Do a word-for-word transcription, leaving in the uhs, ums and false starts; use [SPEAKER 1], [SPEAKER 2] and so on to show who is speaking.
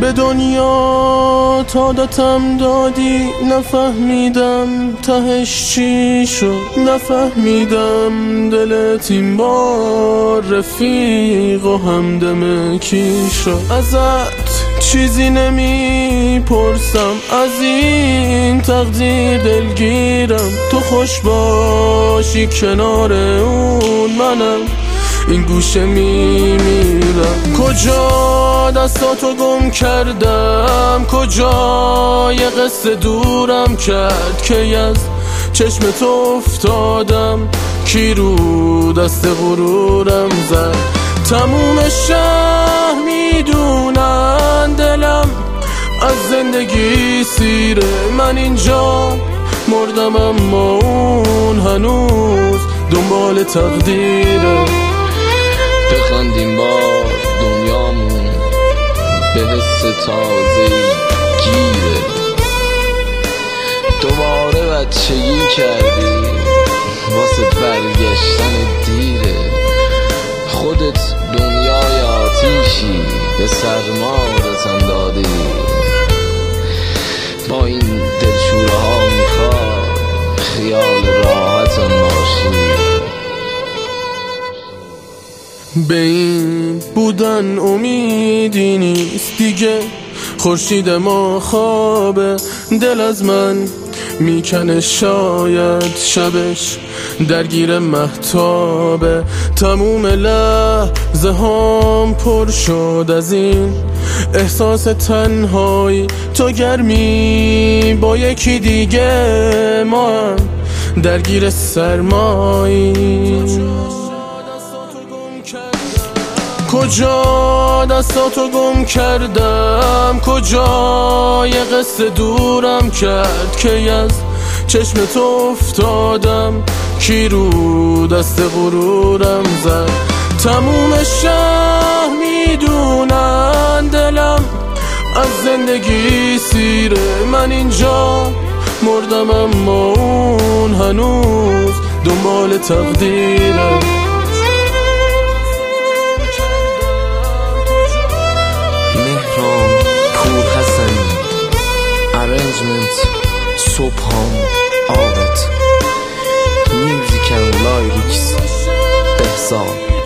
[SPEAKER 1] به دنیا تا داتم دادی، نفهمیدم تهش چی شد، نفهمیدم دلت این بار رفیق و همدم کی شد. ازت چیزی نمیپرسم، از این تقدیر دلگیرم، تو خوش باشی کنار اون، منم این گوشه میمیرم. کجا دستاتو گم کردم، کجا یه قصه دورم کرد که از چشمت افتادم، کی رو دست غرورم زد. تموم شهر میدونن دلم از زندگی سیره، من اینجا مردم اما اون هنوز دنبال تقدیره.
[SPEAKER 2] بخندیم با دنیامون به حس تازه گیره، دوباره بچگی کردی واسه برگشتن دیره. خودت دنیای آتیشی به سرمارت اندادی، با این دلشوره ها میخواد خیال راحتم باشی.
[SPEAKER 1] به این بودن امیدی نیست دیگه، خورشید ما خوابه، دل از من میکنه شاید شبش درگیر مهتابه. تموم لحظه هام پر شد از این احساس تنهایی، تو گرمی با یکی دیگه، ما هم درگیر سرمایی. کجا دستاتو گم کردم، کجا یه قصه دورم کرد که از چشمت افتادم، کی رو دست غرورم زد. تموم شهر میدونن دلم از زندگی سیره، من اینجا مردم اما اون هنوز دنبال تقدیرم.
[SPEAKER 2] صبحام آبت میوزیک and lyrics بهزاد.